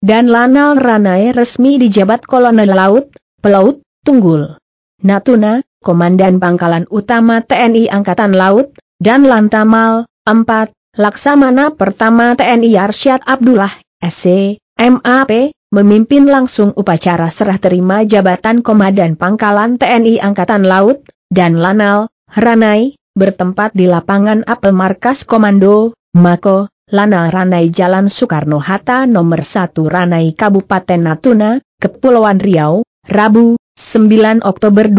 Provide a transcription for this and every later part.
dan Lanal Ranai resmi dijabat Kolonel Laut, Pelaut, Tunggul Natuna, Komandan Pangkalan Utama TNI Angkatan Laut, dan Lantamal 4, Laksamana Pertama TNI Arsyad Abdullah, SC, MAP, memimpin langsung upacara serah terima jabatan Komandan Pangkalan TNI Angkatan Laut, dan Lanal Ranai, bertempat di lapangan apel markas Komando, Mako, Lanal Ranai Jalan Soekarno-Hatta nomor 1 Ranai Kabupaten Natuna, Kepulauan Riau, Rabu, 9 Oktober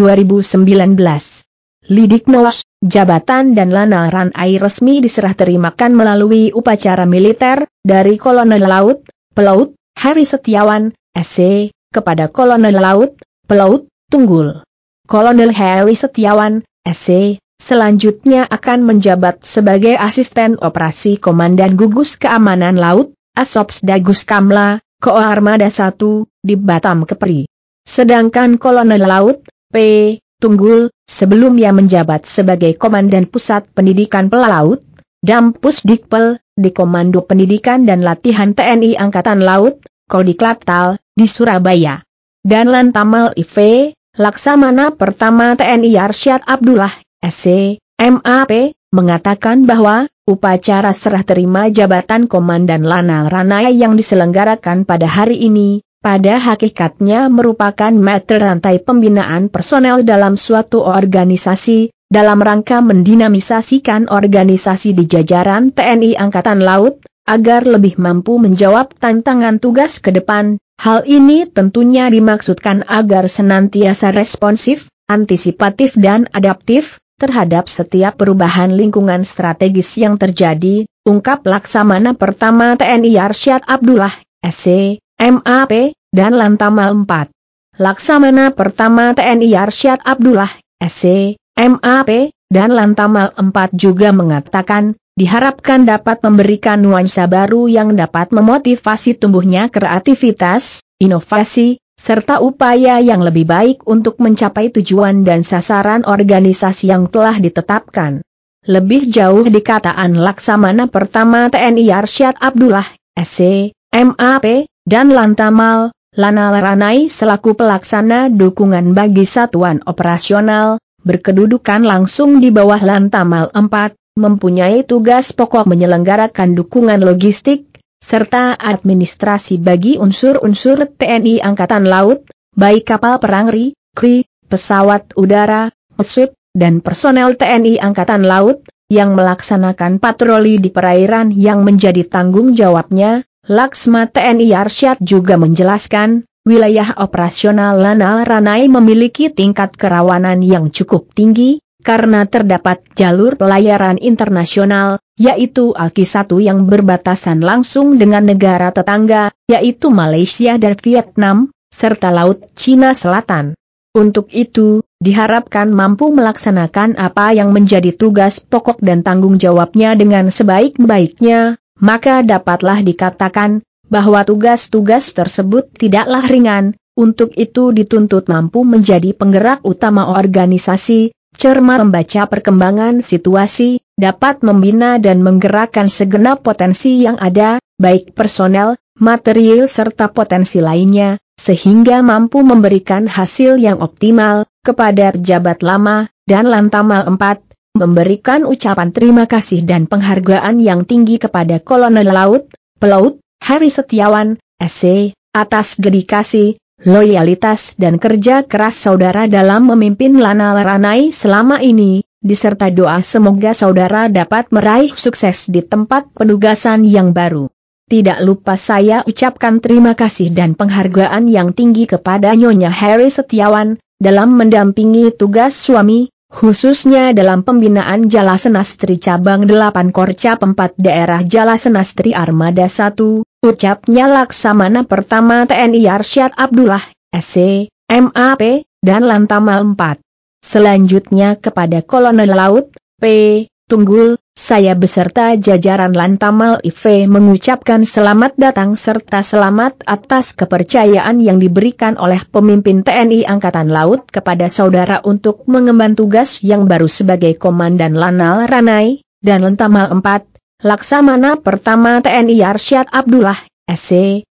2019. Lidiknos, jabatan dan Lanal Ranai resmi diserah terimakan melalui upacara militer, dari Kolonel Laut, Pelaut, Heri Setiawan, SC, kepada Kolonel Laut, Pelaut, Tunggul Kolonel Heri Setiawan, SC, selanjutnya akan menjabat sebagai Asisten Operasi Komandan Gugus Keamanan Laut, Asops Dagus Kamla, Ko Armada 1, di Batam Kepri. Sedangkan Kolonel Laut, P. Tunggul, sebelumnya menjabat sebagai Komandan Pusat Pendidikan Pelaut, Dampusdikpel, di Komando Pendidikan dan Latihan TNI Angkatan Laut, Kodiklatal, di Surabaya. Dan Lantamal IV, Laksamana Pertama TNI Arsyad Abdullah, SC, MAP, mengatakan bahwa upacara serah terima jabatan Komandan Lanal Ranai yang diselenggarakan pada hari ini, pada hakikatnya merupakan mata rantai pembinaan personel dalam suatu organisasi, dalam rangka mendinamisasikan organisasi di jajaran TNI Angkatan Laut, agar lebih mampu menjawab tantangan tugas ke depan. Hal ini tentunya dimaksudkan agar senantiasa responsif, antisipatif dan adaptif terhadap setiap perubahan lingkungan strategis yang terjadi, ungkap Laksamana Pertama TNI Arsyad Abdullah, SC, MAP, dan Lantamal 4. Laksamana Pertama TNI Arsyad Abdullah, SC, MAP, dan Lantamal 4 juga mengatakan, diharapkan dapat memberikan nuansa baru yang dapat memotivasi tumbuhnya kreativitas, inovasi, serta upaya yang lebih baik untuk mencapai tujuan dan sasaran organisasi yang telah ditetapkan. Lebih jauh dikataan Laksamana Pertama TNI Arsyad Abdullah, SC, MAP, dan Lantamal, Lanal Ranai selaku pelaksana dukungan bagi satuan operasional, berkedudukan langsung di bawah Lantamal 4, mempunyai tugas pokok menyelenggarakan dukungan logistik, serta administrasi bagi unsur-unsur TNI Angkatan Laut, baik kapal perang RI, pesawat udara, pesut, dan personel TNI Angkatan Laut, yang melaksanakan patroli di perairan yang menjadi tanggung jawabnya. Laksma TNI Arsyad juga menjelaskan, wilayah operasional Lanal Ranai memiliki tingkat kerawanan yang cukup tinggi, karena terdapat jalur pelayaran internasional, yaitu ALKI-1 yang berbatasan langsung dengan negara tetangga, yaitu Malaysia dan Vietnam, serta Laut Cina Selatan. Untuk itu, diharapkan mampu melaksanakan apa yang menjadi tugas pokok dan tanggung jawabnya dengan sebaik-baiknya, maka dapatlah dikatakan, bahwa tugas-tugas tersebut tidaklah ringan, untuk itu dituntut mampu menjadi penggerak utama organisasi, cermat membaca perkembangan situasi, dapat membina dan menggerakkan segenap potensi yang ada, baik personel, material serta potensi lainnya, sehingga mampu memberikan hasil yang optimal, kepada pejabat lama, dan Lantamal 4, memberikan ucapan terima kasih dan penghargaan yang tinggi kepada Kolonel Laut, Pelaut, Heri Setiawan, SC, atas dedikasi, loyalitas dan kerja keras saudara dalam memimpin Lanal Ranai selama ini, diserta doa semoga saudara dapat meraih sukses di tempat penugasan yang baru. Tidak lupa saya ucapkan terima kasih dan penghargaan yang tinggi kepada Nyonya Heri Setiawan, dalam mendampingi tugas suami, khususnya dalam pembinaan Jalasenastri Cabang 8 Korcap 4 Daerah Jalasenastri Armada 1, ucapnya Laksamana Pertama TNI Arsyad Abdullah, SC, MAP, dan Lantamal 4. Selanjutnya kepada Kolonel Laut, P. Tunggul, saya beserta jajaran Lantamal IV mengucapkan selamat datang serta selamat atas kepercayaan yang diberikan oleh pemimpin TNI Angkatan Laut kepada saudara untuk mengemban tugas yang baru sebagai Komandan Lanal Ranai, dan Lantamal 4, Laksamana Pertama TNI Arsyad Abdullah, SC,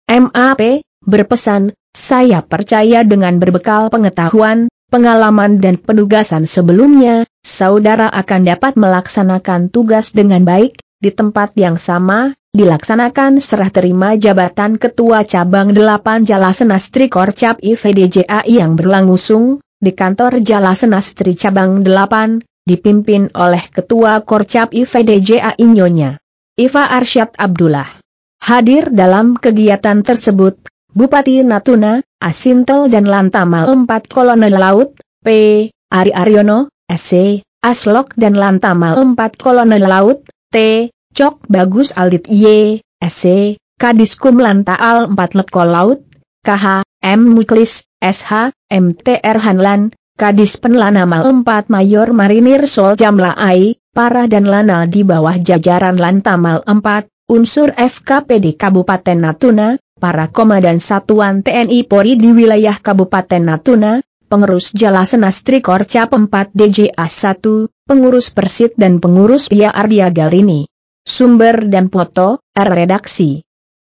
MAP, berpesan, saya percaya dengan berbekal pengetahuan, pengalaman dan penugasan sebelumnya, saudara akan dapat melaksanakan tugas dengan baik, di tempat yang sama, dilaksanakan serah terima jabatan Ketua Cabang 8 Jalasenastri Korcap IVDJAI yang berlangsung, di kantor Jalasenastri Cabang 8, dipimpin oleh Ketua Korcap IVDJAI Nyonya Iva Arsyad Abdullah. Hadir dalam kegiatan tersebut, Bupati Natuna, Asintel dan Lantamal 4 Kolonel Laut, P. Ari Aryono, SC, Aslok dan Lantamal 4 Kolonel Laut, T. Cok Bagus Aldit Y, SC, Kadiskum Lantaal 4 Letkol Laut, KH, M. Muklis, SH, MTR Hanlan, Kadis Penlanamal 4 Mayor Marinir Sol Jamla Ai, Para dan Lanal di bawah jajaran Lantamal 4, unsur FKPD Kabupaten Natuna, para komandan satuan TNI Polri di wilayah Kabupaten Natuna, pengurus Jalasenastri Korcap 4 DJA 1, pengurus Persit dan pengurus Pia Ardia Galini. Sumber dan foto, redaksi.